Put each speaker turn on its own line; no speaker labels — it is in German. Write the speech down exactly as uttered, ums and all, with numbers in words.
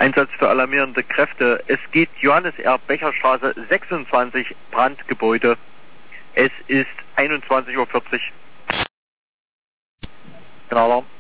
Einsatz für alarmierende Kräfte. Es geht Johannes R. Becherstraße sechsundzwanzig, Brandgebäude. Es ist einundzwanzig Uhr vierzig. Genau.